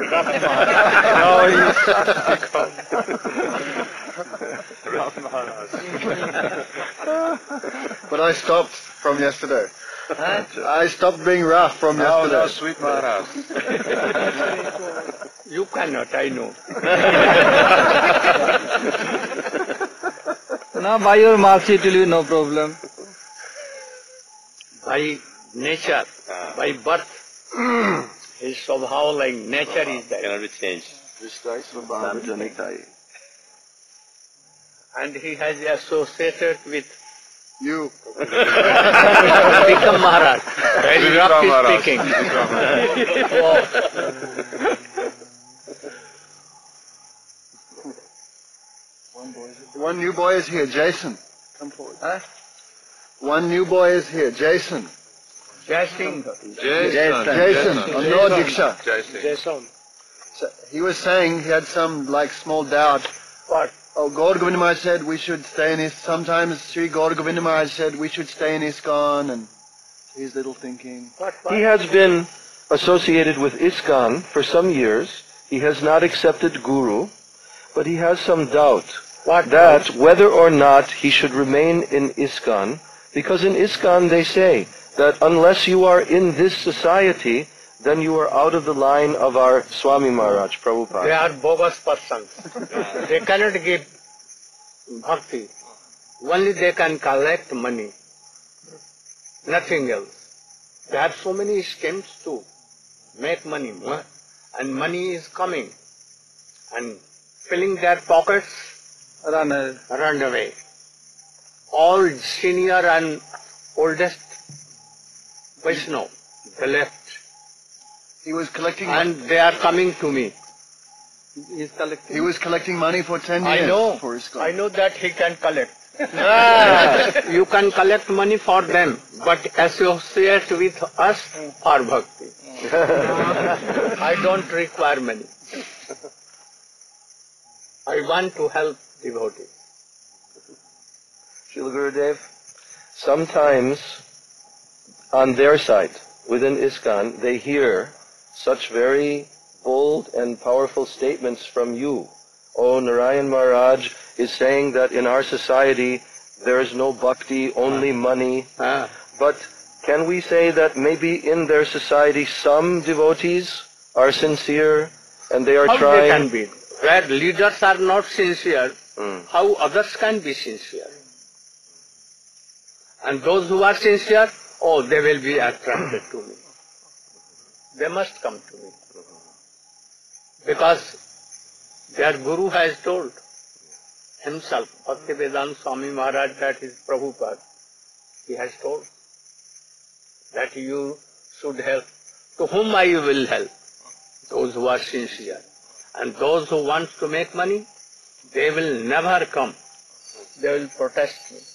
No, But I stopped from yesterday. I stopped being rough from yesterday. No, sweet Maharaj. You cannot, I know. Now by your mercy it will be no problem. By nature, by birth, his somehow like nature is there. Cannot be changed. And he has associated with You. Vikram Maharaj. Very Vikram roughly Maharaj. speaking. One new boy is here, Jason. Come forward. Huh? One new boy is here, Jason. Jai Singh. Jason, on no Diksha. Jason. So he was saying he had some small doubt. What? Oh, Gaur Govind Maharaj said we should stay in sometimes Sri Gaur Govind Maharaj said we should stay in ISKCON, and his little thinking. What? He has been associated with ISKCON for some years. He has not accepted Guru, but he has some doubt that whether or not he should remain in ISKCON, because in ISKCON they say that unless you are in this society, then you are out of the line of our Swami Maharaj, Prabhupada. They are bogus persons. They cannot give bhakti. Only they can collect money. Nothing else. They have so many schemes to make money. And money is coming. And filling their pockets, Run run away. All senior and oldest Vaishnava, they left. He was collecting. And they are coming to me. He is collecting. He was collecting money for 10 years I know. for ISKCON. I know that he can collect. You can collect money for them, but associate with us for bhakti. I don't require money. I want to help devotees. Srila Gurudev, sometimes on their side, within ISKCON, they hear such very bold and powerful statements from you. Oh, Narayan Maharaj is saying that in our society there is no bhakti, only money. But can we say that maybe in their society some devotees are sincere and they are How trying? they can be? Where leaders are not sincere, how others can be sincere? And those who are sincere, oh, they will be attracted to me. They must come to me. Because their Guru has told himself, Bhaktivedanta Swami Maharaj, that is Prabhupada, he has told that you should help. To whom I will help? Those who are sincere. And those who want to make money, they will never come. They will protest me.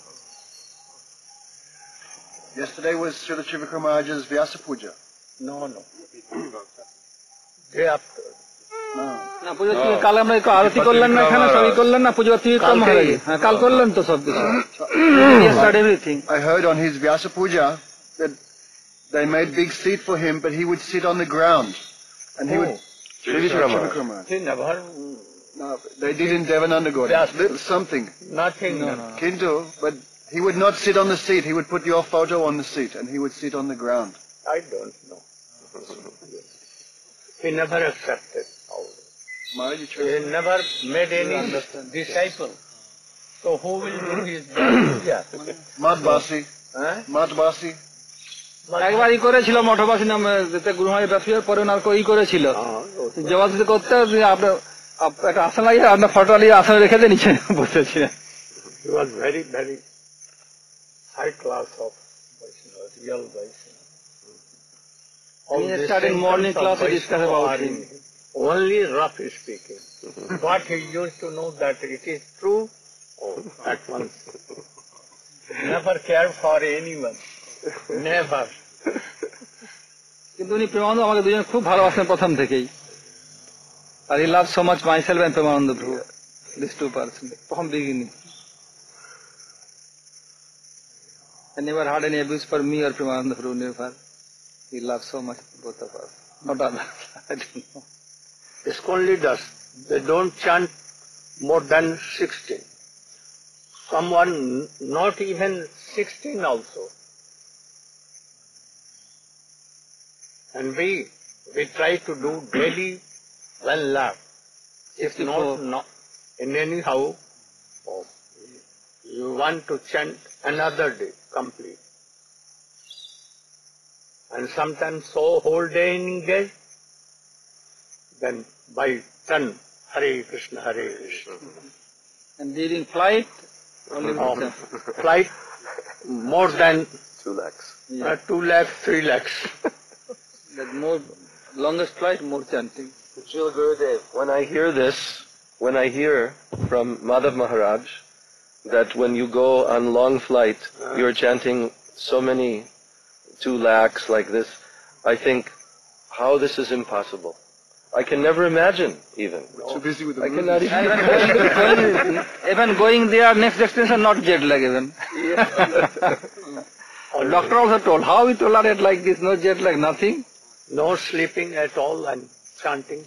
Yesterday was Srila Trivikram Maharaj's Vyasa Puja. No. Day after. না পুজো কাল আমরা আরতি করলেন না এখানে সবই করলেন না পুজো তিরকম হয়ে হ্যাঁ কাল করলেন তো সব কিছু everything I heard on his Vyasa Puja that they made big seat for him, but he would sit on the ground. And he would... Trivikram Maharaj. Trivikram Maharaj. He never, No, they did in Devananda Gauda. Vyasa. Something. nothing. Kintu, but he would not sit on the seat. He would put your photo on the seat and he would sit on the ground. I don't know. He never accepted. Maharaj, you He trust? never made any disciple. So who will do his puja? Madhbasi. Huh? Madhbasi. একবার ই করেছিল মঠবাসী নামে যেতে গুরুমারি ব্যবসায়ীর পরে ওনার ই করেছিল জবাবদি করতে আপনার একটা আসন লাগিয়ে আপনার ফটো নিয়ে আসনে রেখে দিয়ে নিচে বসেছিলেন He was very, very high class of Vaishnava, real Vaishnava. All He these started symptoms morning of class, we Vaishnava discuss about are him. in him. Only rough speaking. What he used to know that it is true, at once. Never cared for anyone. Never. কিন্তু উনি প্রেমানন্দ আমাকে দুজন খুব ভালোবাসেন প্রথম থেকেই আর he love so much myself and Premanand Prabhu this to person from beginning. I never had any abuse for me or Premananda Prabhu, never. He loves so much both of us. Not others. I don't know. ISKCON leaders, they don't chant more than 16. Someone not even 16 also. And we try to do daily 1 lakh. If not in any how, you want to chant another day complete. And sometimes so whole day engaged, then by turn, Hare Krishna, Hare Krishna. And during flight, only with them. Flight more than 2 lakhs. 2 lakhs, 3 lakhs. That more longest flight, more chanting. Srila Gurudev, when I hear this, when I hear from Madhav Maharaj that when you go on long flight, you're chanting so many 2 lakhs like this, I think, how this is impossible. I can never imagine even. Too busy with the I cannot Even going there, next destination, not jet lag even. Doctor also told, how we tolerate like this, no jet lag, nothing. No sleeping at all and chanting.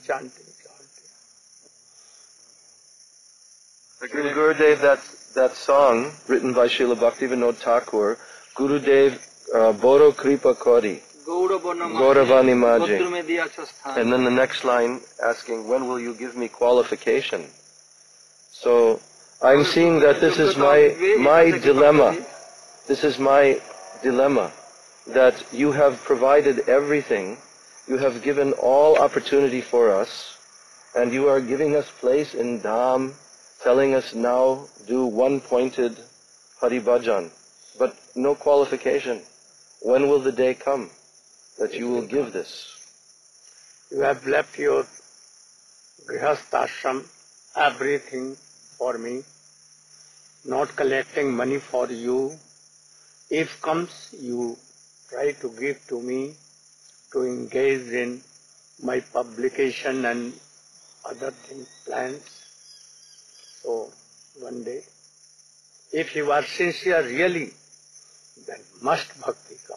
Srila Gurudev, that song written by Srila Bhaktivinoda Thakur, Gurudev Boro Kripa Kori, Gauravani Maji. And then the next line asking, when will you give me qualification? So I'm seeing that this is my dilemma. This is my dilemma, that you have provided everything, you have given all opportunity for us, and you are giving us place in Dham, telling us now do one-pointed Hari Bhajan, but no qualification. When will the day come that you will give this? You have left your grihasthashram, everything for me, not collecting money for you. If comes, you try to give to me to engage in my publication and other things, plans. So, one day, if you are sincere really, then must bhakti come.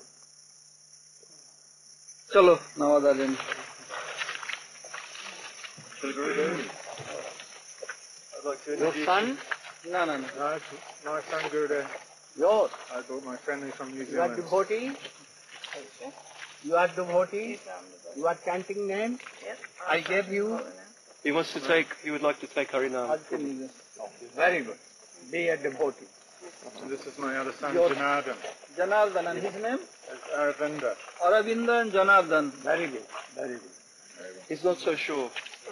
Chalo, Navada then. I'd like to Your introduce son? No. No, my son Gurudev. Yours. I brought my family from New You are Zealand. devotee? You are devotee? You are chanting name? Yes. I gave you. He would like to take Harinam. Very good. Be a devotee. And this is my other son, Your- Janardhan. Janardhan, and his name? It's Aravinda. Aravinda and Janardhan. Very good. Very good. He's not so sure.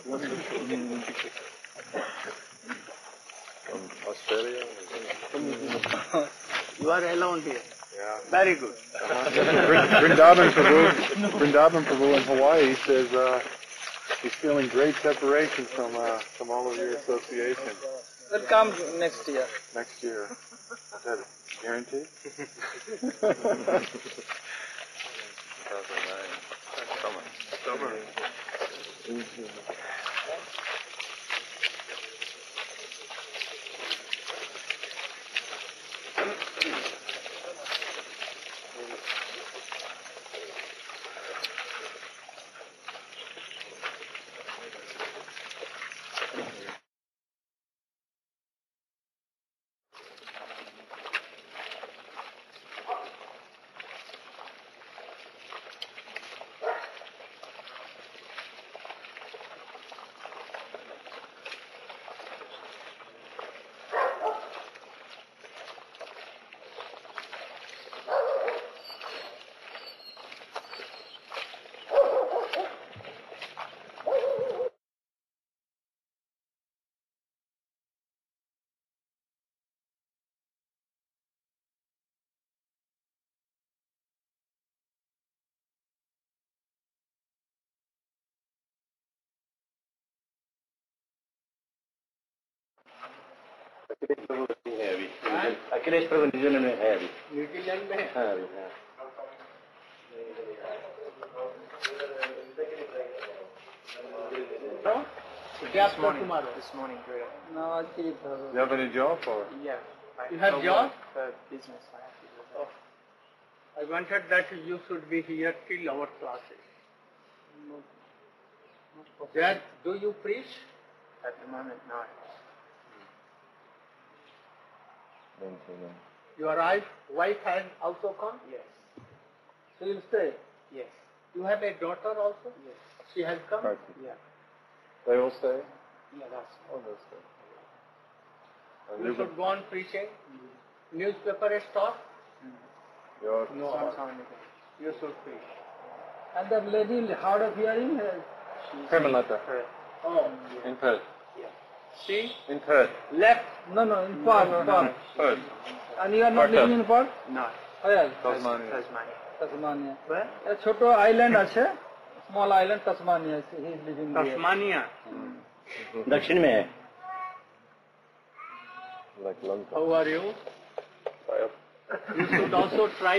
From Australia? You are alone here. Very good. Vrindavan Prabhu in Hawaii says he's feeling great separation from all of your association Will come next year. next year. Is that guaranteed? Summer. Akhilesh Prabhu New Zealand में है अभी. New Zealand में हाँ अभी हाँ. क्या तुम्हारा? This morning, Gurudev. No, I keep You have any job or? Yeah. You have job? Business. I have to do. I wanted that you should be here till our classes. Dad, do you preach? At the moment, not. Your wife has also come? Yes. She will stay. Yes. You have a daughter also? Yes. She has come? Yeah. They will stay? Yeah, that's. Oh, they'll stay. You should go on preaching. Newspaper stop? Your No. Sometime ago. You should preach. And the lady hard of hearing, Premlata. Oh, In Perth. she In Perth. left. no, in Perth. Perth. And you are not living in Perth? Not. Where? Tasmania. Tasmania. Tasmania. Where? A ছোট island আছে, small island Tasmania. He is living there. Tasmania. दक्षिण में है. Like Lanka. How are you? You should also try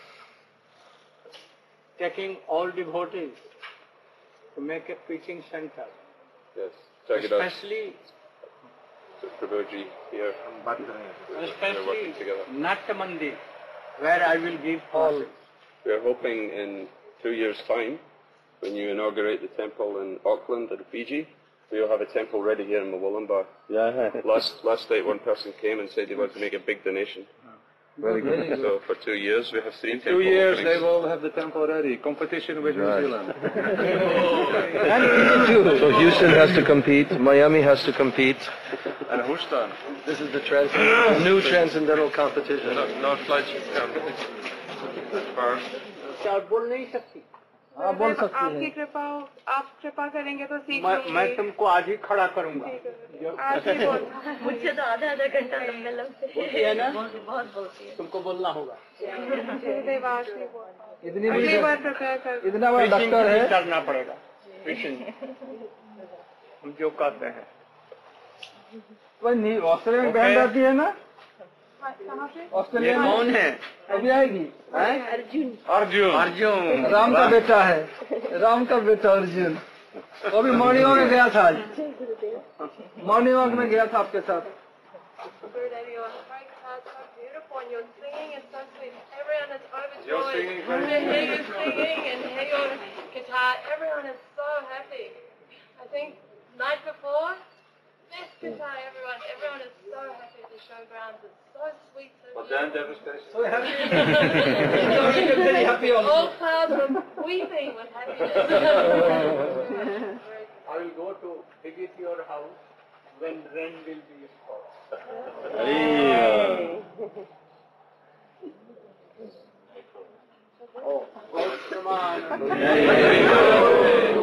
taking all devotees to make a preaching center. Yes, check it out. Especially Prabhuji here. They're working together. Natya Mandir, where I will give classes. We're hoping in 2 years' time, when you inaugurate the temple in Auckland and Fiji, we'll have a temple ready here in Mawullumbar. Yeah. Last night one person came and said they want to make a big donation. Very good. So for 2 years we have 3 In temple 2 years, openings. they will have the temple ready. Competition with New Right. Zealand. So Houston has to compete, Miami has to compete. And Houston. This is the new transcendental competition. No flights come first. क्या बोल नहीं सकती? हाँ बोल सकती आपकी है. कृपा आप कृपा करेंगे तो सीख मैं लूंगी. तुमको आज ही खड़ा करूंगा. आज ही बोल. मुझसे तो आधा घंटा लंबे लंबे बोलती है ना? बहुत बोलती है. तुमको बोलना होगा. गुरुदेव आज नहीं बोल. इतनी अगली बड़ी बार प्रिपेयर कर. इतना बड़ा Preaching डॉक्टर नहीं है. करना पड़ेगा. Preaching. हम जो कहते हैं. पर ऑस्ट्रेलिया में बैंड आती है ना? कहाँ पे? ये ऑस्ट्रेलिया में कौन है? अभी आएगी. अर्जुन Arjun. अर्जुन. राम का बेटा है. राम का बेटा अर्जुन. वो भी मॉर्निंग वॉक में गया था आज. मॉर्निंग वॉक में गया था आपके साथ. Gurudev, your heart sounds so beautiful and your singing is so sweet. Everyone is Your overjoyed. singing is When they hear you singing and hear your guitar, everyone is so happy. I think night before, best guitar everyone is so happy at the showgrounds. It's so sweet, so beautiful. So happy. Very happy also. All clouds were weeping with happiness. I will go to visit your house when rain will be stopped. Oh, God, come on.